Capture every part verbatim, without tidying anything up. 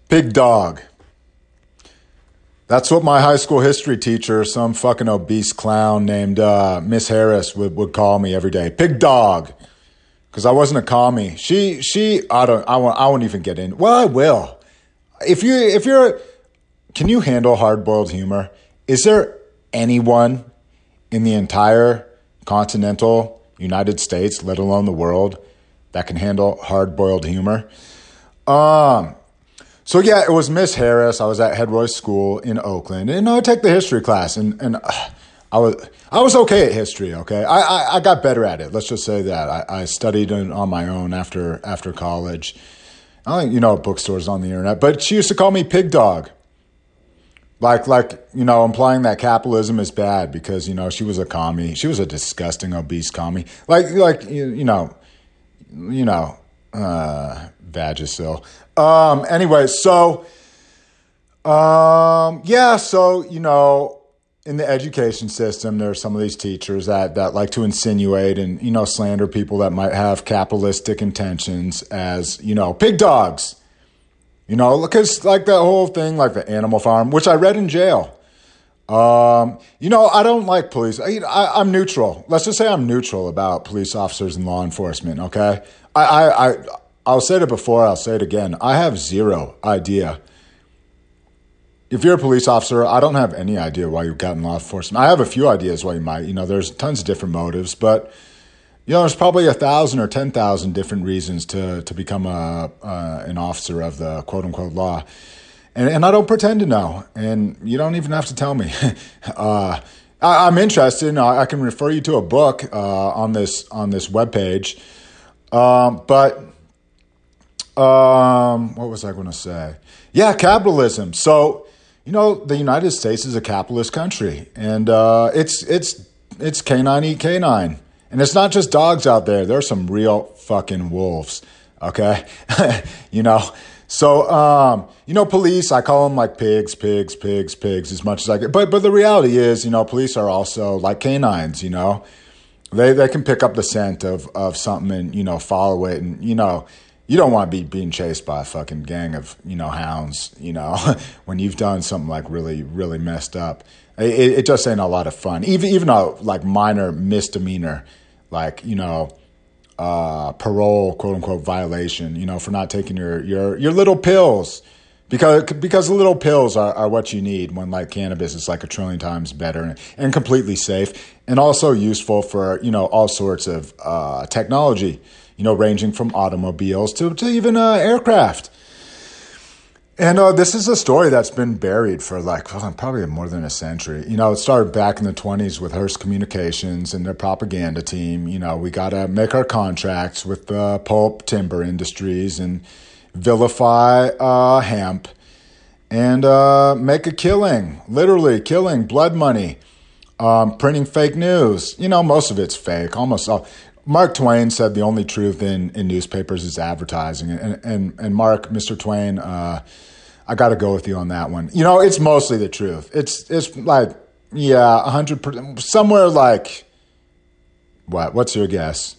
Pig dog. That's what my high school history teacher, some fucking obese clown named uh, Miss Harris, would, would call me every day. Pig dog. Because I wasn't a commie. She, she, I don't, I won't, I won't even get in. Well, I will. If you, if you're, can you handle hard-boiled humor? Is there anyone in the entire continental United States, let alone the world, that can handle hard-boiled humor? Um, so yeah, it was Miss Harris. I was at Head Royce School in Oakland, and I took the history class, and and uh, I was I was okay at history. Okay, I, I I got better at it. Let's just say that I, I studied it on my own after after college. I you know bookstores on the internet, but she used to call me Pig Dog. Like, like you know, implying that capitalism is bad because, you know, she was a commie. She was a disgusting, obese commie. Like, like you, you know, you know, uh, Vagisil. Um, anyway, so, um, yeah, so, you know, in the education system, there are some of these teachers that, that like to insinuate and, you know, slander people that might have capitalistic intentions as, you know, pig dogs. You know, because like that whole thing, like the Animal Farm, which I read in jail. Um, you know, I don't like police. I, I, I'm neutral. Let's just say I'm neutral about police officers and law enforcement, okay? I, I, I, I'll say it before, I'll say it again. I have zero idea. If you're a police officer, I don't have any idea why you've gotten law enforcement. I have a few ideas why you might. You know, there's tons of different motives, but... You know, there's probably a thousand or ten thousand different reasons to to become a uh, an officer of the quote unquote law, and and I don't pretend to know, and you don't even have to tell me. uh, I, I'm interested. I, I can refer you to a book uh, on this on this webpage, um, but um, what was I going to say? Yeah, capitalism. So you know, the United States is a capitalist country, and uh, it's it's it's canine eat canine. And it's not just dogs out there. There are some real fucking wolves, okay? you know? So, um, you know, police, I call them like pigs, pigs, pigs, pigs as much as I can. But but the reality is, you know, police are also like canines, you know? They they can pick up the scent of, of something and, you know, follow it. And, you know, you don't want to be being chased by a fucking gang of, you know, hounds, you know, when you've done something like really, really messed up. It, it just ain't a lot of fun. Even even a like minor misdemeanor, like, you know, uh, parole, quote unquote, violation, you know, for not taking your, your, your little pills, because, because the little pills are, are what you need when like cannabis is like a trillion times better and, and completely safe and also useful for, you know, all sorts of, uh, technology, you know, ranging from automobiles to, to even, uh, aircraft. And uh, this is a story that's been buried for like probably more than a century. You know, it started back in the twenties with Hearst Communications and their propaganda team. You know, we got to make our contracts with the pulp timber industries and vilify uh, hemp and uh, make a killing, literally killing, blood money, um, printing fake news. You know, most of it's fake, almost all. Mark Twain said the only truth in, in newspapers is advertising. And, and, and Mark, Mister Twain, uh, I got to go with you on that one. You know, it's mostly the truth. It's, it's like, yeah, one hundred percent, somewhere like, what, what's your guess?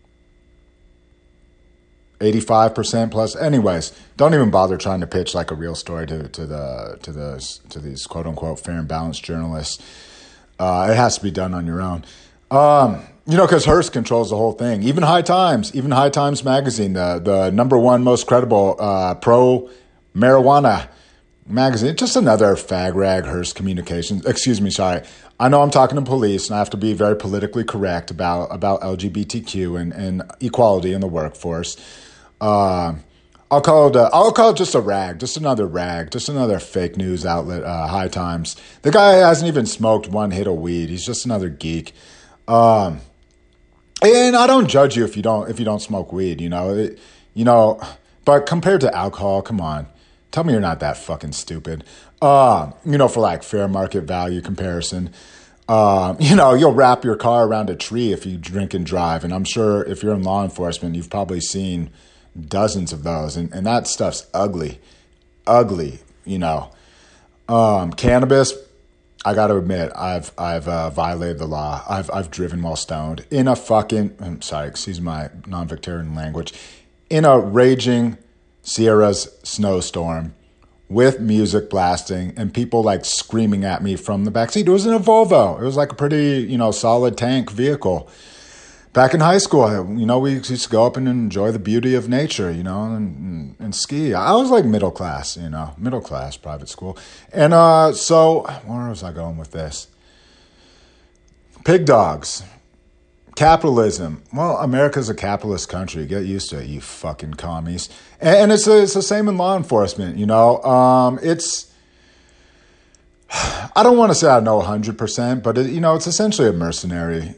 eighty-five percent plus. Anyways, don't even bother trying to pitch like a real story to, to the, to the, to these quote unquote fair and balanced journalists. Uh, it has to be done on your own. Um, You know, because Hearst controls the whole thing. Even High Times, even High Times magazine, the the number one most credible uh, pro-marijuana magazine. Just another fag rag, Hearst Communications. Excuse me, sorry. I know I'm talking to police, and I have to be very politically correct about, about L G B T Q and, and equality in the workforce. Uh, I'll call it a, I'll call it just a rag, just another rag, just another fake news outlet, uh, High Times. The guy hasn't even smoked one hit of weed. He's just another geek. Um... And I don't judge you if you don't if you don't smoke weed, you know, it, you know. But compared to alcohol, come on, tell me you're not that fucking stupid. Uh, you know, for like fair market value comparison, uh, you know, you'll wrap your car around a tree if you drink and drive, and I'm sure if you're in law enforcement, you've probably seen dozens of those, and, and that stuff's ugly, ugly. You know, um, cannabis. I got to admit, I've I've uh, violated the law. I've I've driven while stoned in a fucking. I'm sorry, excuse my non-Victorian language. In a raging Sierra's snowstorm, with music blasting and people like screaming at me from the backseat. It was in a Volvo. It was like a pretty, you know, solid tank vehicle. Back in high school, you know, we used to go up and enjoy the beauty of nature, you know, and, and, and ski. I was like middle class, you know, middle class private school. And uh, so where was I going with this? Pig dogs. Capitalism. Well, America's a capitalist country. Get used to it, you fucking commies. And, and it's, a, it's the same in law enforcement, you know. Um, it's, I don't want to say I know one hundred percent, but, it, you know, it's essentially a mercenary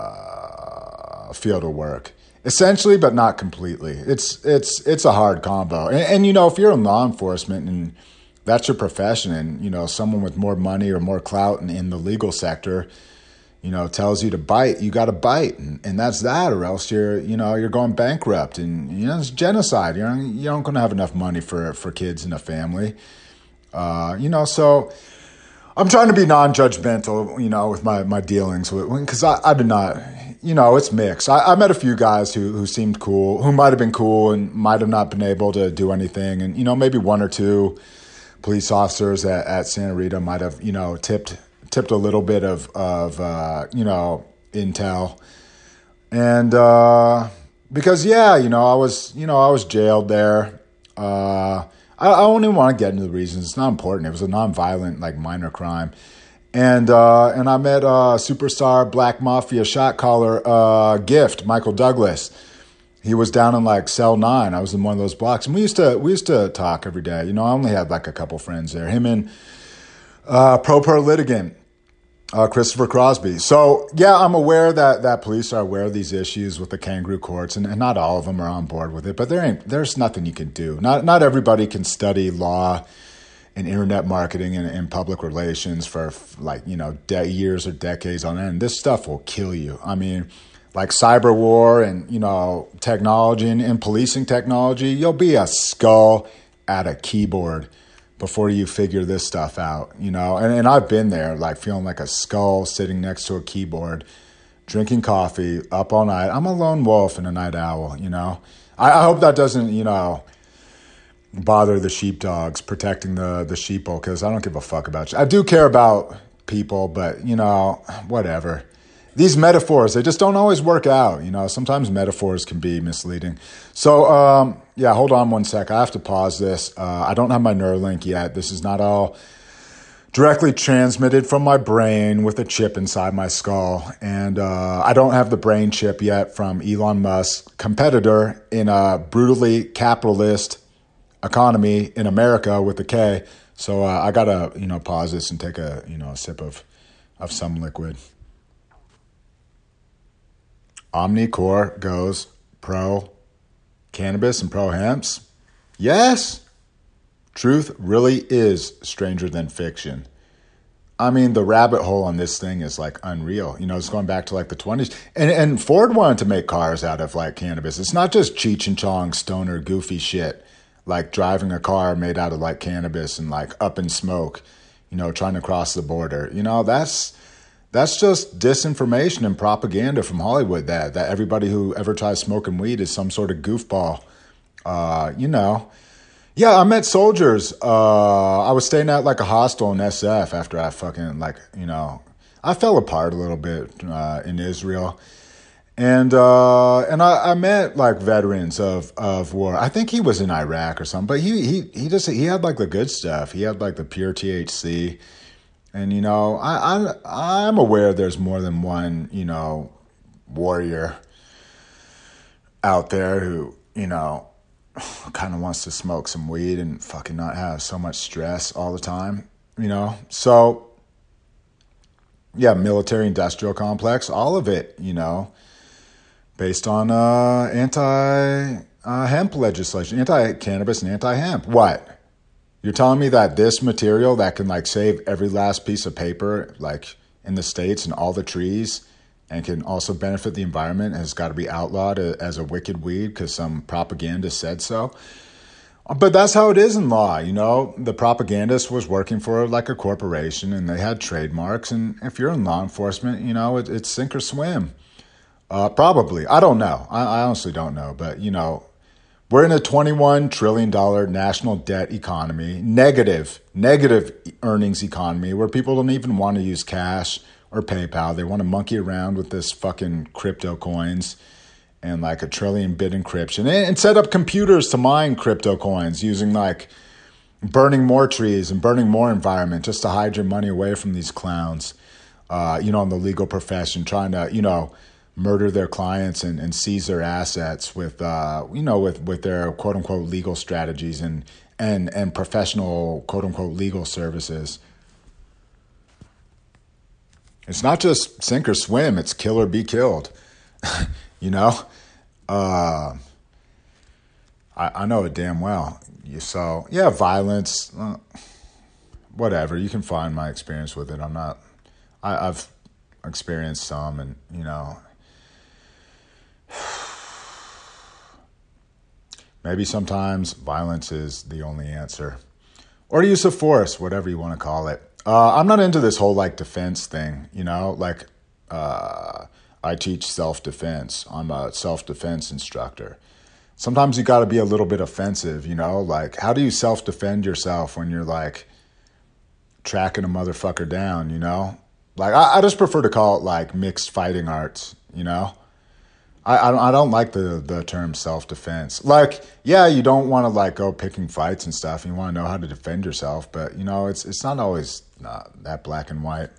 uh, field of work. Essentially, but not completely. It's it's it's a hard combo. And, and, you know, if you're in law enforcement and that's your profession and, you know, someone with more money or more clout in, in the legal sector, you know, tells you to bite, you got to bite. And, and that's that, or else you're, you know, you're going bankrupt. And, you know, it's genocide. You're, you aren't going to have enough money for, for kids and a family. Uh, you know, so I'm trying to be non-judgmental, you know, with my, my dealings with, because I, I did not, you know, it's mixed. I, I met a few guys who, who seemed cool, who might have been cool and might have not been able to do anything. And, you know, maybe one or two police officers at, at Santa Rita might have, you know, tipped tipped a little bit of, of uh, you know, intel. And uh, because, yeah, you know, I was, you know, I was jailed there. Uh, I, I don't even want to get into the reasons. It's not important. It was a nonviolent, like, minor crime. And uh, and I met uh, superstar Black Mafia shot caller uh, Gift, Michael Douglas. He was down in, like, cell nine. I was in one of those blocks. And we used to, we used to talk every day. You know, I only had, like, a couple friends there. Him and uh, pro per litigant. Uh, Christopher Crosby. So, yeah, I'm aware that, that police are aware of these issues with the kangaroo courts, and, and not all of them are on board with it, but there ain't, there's nothing you can do. Not not everybody can study law and internet marketing and, and public relations for, like, you know, de- years or decades on end. This stuff will kill you. I mean, like cyber war and, you know, technology and, and policing technology, you'll be a skull at a keyboard before you figure this stuff out, you know? And, and I've been there, like, feeling like a skull sitting next to a keyboard, drinking coffee, up all night. I'm a lone wolf and a night owl, you know? I, I hope that doesn't, you know, bother the sheepdogs protecting the, the sheeple, because I don't give a fuck about you. I do care about people, but, you know, whatever. These metaphors, they just don't always work out, you know? Sometimes metaphors can be misleading. So, um, yeah, hold on one sec. I have to pause this. Uh, I don't have my Neuralink yet. This is not all directly transmitted from my brain with a chip inside my skull. And uh, I don't have the brain chip yet from Elon Musk's competitor in a brutally capitalist economy in America with a K. So uh, I got to, you know, pause this and take a, you know, a sip of, of some liquid. Omnicore goes pro cannabis and pro hemps. Yes, truth really is stranger than fiction. I mean, the rabbit hole on this thing is like unreal. You know, it's going back to like the twenties. And and Ford wanted to make cars out of like cannabis. It's not just Cheech and Chong stoner goofy shit, like driving a car made out of like cannabis and like up in smoke, you know, trying to cross the border. You know, that's That's just disinformation and propaganda from Hollywood, that that everybody who ever tries smoking weed is some sort of goofball. Uh, you know. Yeah, I met soldiers. Uh, I was staying at like a hostel in S F after I fucking like, you know, I fell apart a little bit uh, in Israel. And uh, and I, I met like veterans of, of war. I think he was in Iraq or something, but he he he just he had like the good stuff. He had like the pure T H C. And, you know, I, I, I'm aware there's more than one, you know, warrior out there who, you know, kind of wants to smoke some weed and fucking not have so much stress all the time, you know. So, yeah, military industrial complex, all of it, you know, based on uh, anti-hemp uh, legislation, anti-cannabis and anti-hemp. What? You're telling me that this material that can like save every last piece of paper like in the States and all the trees and can also benefit the environment has got to be outlawed as a wicked weed because some propagandist said so? But that's how it is in law, you know. The propagandist was working for like a corporation and they had trademarks. And if you're in law enforcement, you know, it, it's sink or swim. Uh, probably. I don't know. I, I honestly don't know. But, you know, We're in a twenty-one trillion dollars national debt economy, negative, negative earnings economy where people don't even want to use cash or PayPal. They want to monkey around with this fucking crypto coins and like a trillion bit encryption and, and set up computers to mine crypto coins using like burning more trees and burning more environment just to hide your money away from these clowns, uh, you know, in the legal profession, trying to, you know, murder their clients and, and seize their assets with, uh, you know, with, with their quote unquote legal strategies and, and, and professional quote unquote legal services. It's not just sink or swim, it's kill or be killed, you know? Uh, I, I know it damn well. So, yeah, violence, uh, whatever. You can find my experience with it. I'm not, I, I've experienced some and, you know, maybe sometimes violence is the only answer. Or use of force, whatever you want to call it. Uh, I'm not into this whole, like, defense thing, you know? Like, uh, I teach self-defense. I'm a self-defense instructor. Sometimes you got to be a little bit offensive, you know? Like, how do you self-defend yourself when you're, like, tracking a motherfucker down, you know? Like, I, I just prefer to call it, like, mixed fighting arts, you know? I, I, don't, I don't like the, the term self-defense. Like, yeah, you don't want to, like, go picking fights and stuff. You want to know how to defend yourself. But, you know, it's it's not always uh, that black and white.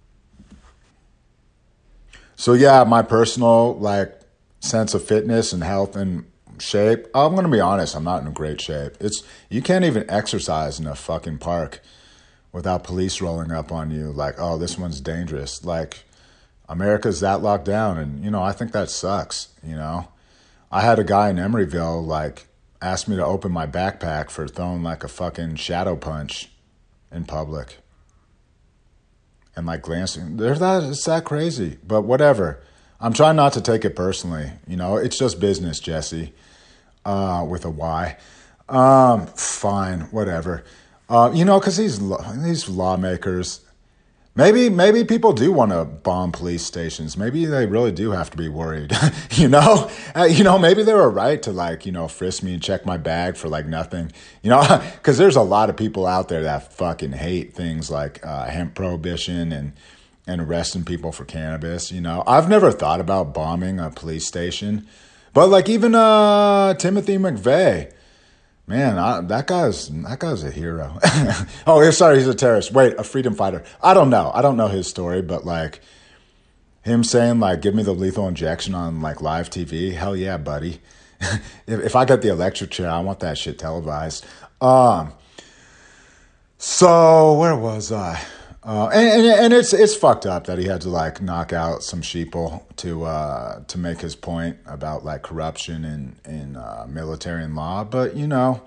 So, yeah, my personal, like, sense of fitness and health and shape, I'm going to be honest, I'm not in great shape. It's you can't even exercise in a fucking park without police rolling up on you like, oh, this one's dangerous. Like, America's that locked down, and, you know, I think that sucks, you know? I had a guy in Emeryville, like, ask me to open my backpack for throwing, like, a fucking shadow punch in public. And, like, glancing. They're that, it's that crazy. But whatever. I'm trying not to take it personally. You know, it's just business, Jesse, uh, with a Y. Um, fine, whatever. Uh, you know, because these, these lawmakers... Maybe maybe people do want to bomb police stations. Maybe they really do have to be worried, you know? Uh, you know, maybe they were right to, like, you know, frisk me and check my bag for, like, nothing. You know, because there's a lot of people out there that fucking hate things like uh, hemp prohibition and, and arresting people for cannabis, you know? I've never thought about bombing a police station. But, like, even uh, Timothy McVeigh, man, I, that guy's that guy's a hero. Oh, sorry, he's a terrorist. Wait, a freedom fighter. I don't know. I don't know his story, but like him saying like, "Give me the lethal injection" on like live T V. Hell yeah, buddy. if, if I get the electric chair, I want that shit televised. Um. So where was I? Uh, and, and and it's it's fucked up that he had to like knock out some sheeple to uh, to make his point about like corruption in in uh, military and law. But you know,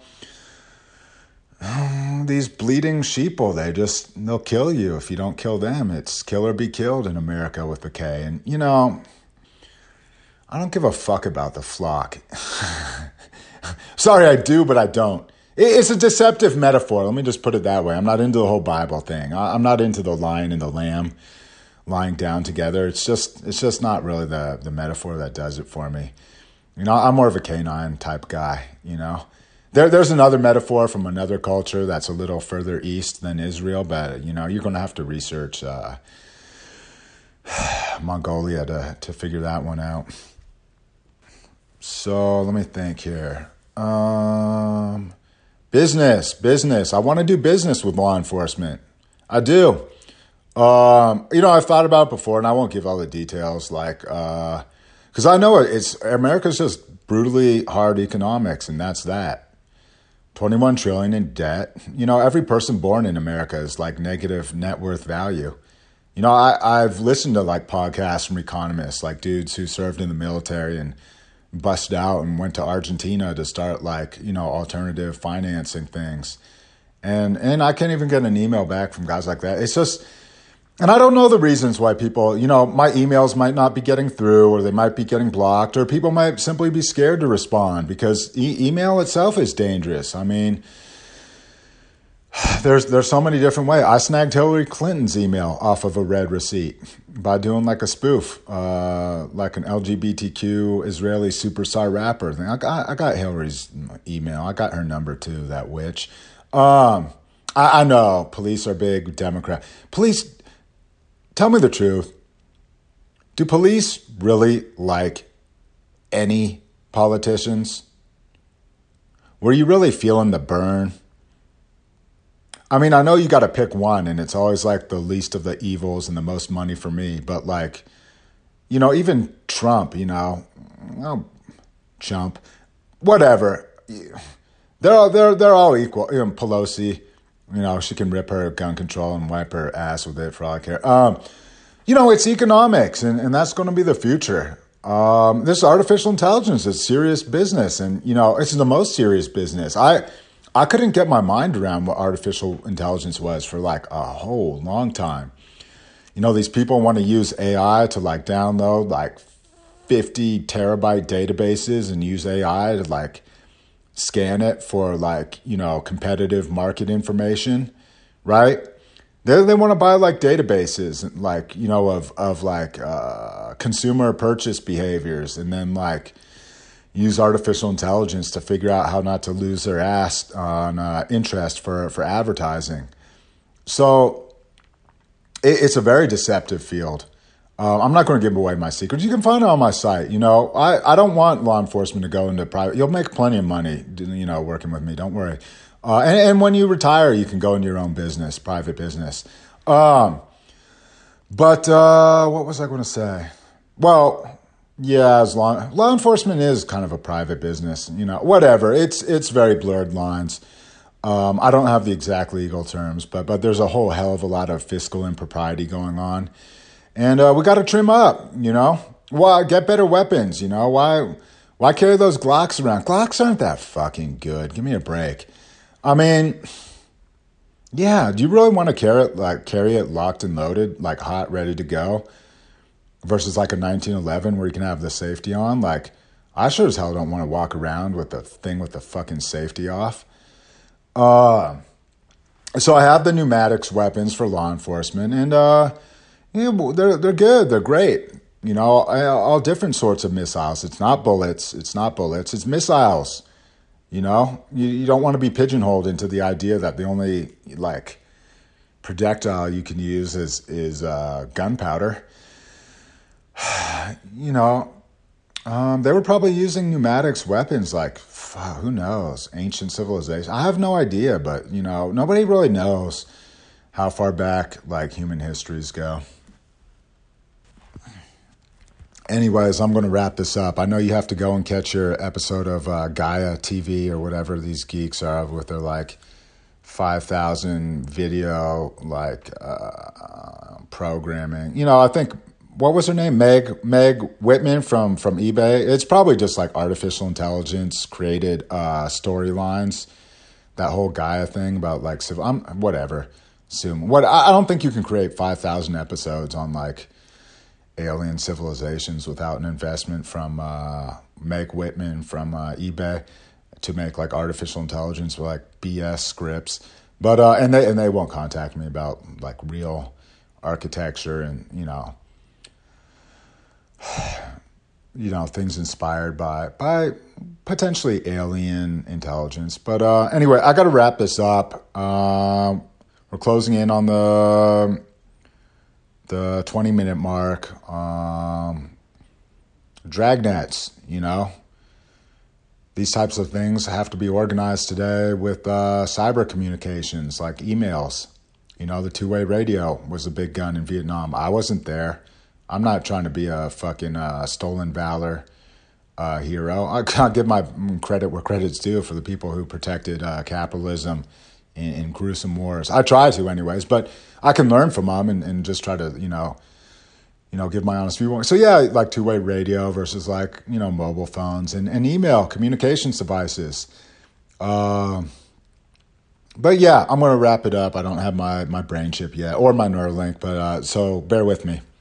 these bleeding sheeple, they just they'll kill you if you don't kill them. It's kill or be killed in America with the K. And you know, I don't give a fuck about the flock. Sorry, I do, but I don't. It's a deceptive metaphor. Let me just put it that way. I'm not into the whole Bible thing. I'm not into the lion and the lamb lying down together. It's just it's just not really the, the metaphor that does it for me. You know, I'm more of a canine type guy, you know. There, There's another metaphor from another culture that's a little further east than Israel, but, you know, you're going to have to research uh, Mongolia to, to figure that one out. So let me think here. Um... Business, business. I want to do business with law enforcement. I do. Um, you know, I've thought about it before, and I won't give all the details, like, because uh, I know it's America's just brutally hard economics, and that's that. twenty-one trillion dollars in debt. You know, every person born in America is like negative net worth value. You know, I, I've listened to like podcasts from economists, like dudes who served in the military and busted out and went to Argentina to start like, you know, alternative financing things. And and I can't even get an email back from guys like that. It's just, and I don't know the reasons why people, you know, my emails might not be getting through, or they might be getting blocked, or people might simply be scared to respond because e- email itself is dangerous. I mean, There's there's so many different ways. I snagged Hillary Clinton's email off of a red receipt by doing like a spoof, uh, like an L G B T Q Israeli superstar rapper thing. I got I got Hillary's email. I got her number too. That witch. Um, I, I know police are big Democrat. Police, tell me the truth. Do police really like any politicians? Were you really feeling the burn? I mean, I know you got to pick one, and it's always like the least of the evils and the most money for me. But like, you know, even Trump, you know, oh, chump, whatever. They're all, they're they're all equal. You know, Pelosi, you know, she can rip her gun control and wipe her ass with it for all I care. Um, you know, it's economics, and, and that's going to be the future. Um, this artificial intelligence is serious business, and you know, it's the most serious business. I. I couldn't get my mind around what artificial intelligence was for like a whole long time. You know, these people want to use A I to like download like fifty terabyte databases and use A I to like scan it for like, you know, competitive market information, right? They they want to buy like databases like, you know, of, of like uh, consumer purchase behaviors, and then like use artificial intelligence to figure out how not to lose their ass on uh, interest for, for advertising. So it, it's a very deceptive field. Uh, I'm not going to give away my secrets. You can find it on my site. You know, I, I don't want law enforcement to go into private. You'll make plenty of money, you know, working with me. Don't worry. Uh, and, and when you retire, you can go into your own business, private business. Um, but uh, what was I going to say? Well, yeah, as long law enforcement is kind of a private business, you know, whatever. It's it's very blurred lines. Um, I don't have the exact legal terms, but but there's a whole hell of a lot of fiscal impropriety going on, and uh, we got to trim up. You know, why get better weapons? You know, why why carry those Glocks around? Glocks aren't that fucking good. Give me a break. I mean, yeah. Do you really want to carry it like carry it locked and loaded, like hot, ready to go? Versus like a nineteen eleven where you can have the safety on. Like, I sure as hell don't want to walk around with the thing with the fucking safety off. Uh, so I have the pneumatics weapons for law enforcement, and uh, yeah, they're they're good. They're great. You know, all different sorts of missiles. It's not bullets. It's not bullets. It's missiles. You know, you, you don't want to be pigeonholed into the idea that the only like projectile you can use is is uh, gunpowder. You know, um, they were probably using pneumatics weapons like, fuck, who knows, ancient civilization. I have no idea, but, you know, nobody really knows how far back, like, human histories go. Anyways, I'm going to wrap this up. I know you have to go and catch your episode of uh, Gaia T V or whatever these geeks are with their, like, five thousand video, like, uh, programming. You know, I think... What was her name? Meg Meg Whitman from, from eBay. It's probably just like artificial intelligence created uh, storylines. That whole Gaia thing about like civil, um, whatever. Assume what I don't think you can create five thousand episodes on like alien civilizations without an investment from uh, Meg Whitman from uh, eBay to make like artificial intelligence with like B S scripts. But uh, and they and they won't contact me about like real architecture and you know. You know, things inspired by by potentially alien intelligence. But uh, anyway, I got to wrap this up. Uh, we're closing in on the the twenty minute mark. Um, dragnets, you know, these types of things have to be organized today with uh, cyber communications like emails. You know, the two way radio was a big gun in Vietnam. I wasn't there. I'm not trying to be a fucking uh, stolen valor uh, hero. I can't give my credit where credit's due for the people who protected uh, capitalism in, in gruesome wars. I try to, anyways, but I can learn from them and, and just try to, you know, you know, give my honest view. So yeah, like two-way radio versus like you know mobile phones and, and email communications devices. Uh, but yeah, I'm gonna wrap it up. I don't have my my brain chip yet or my Neuralink, but uh, so bear with me.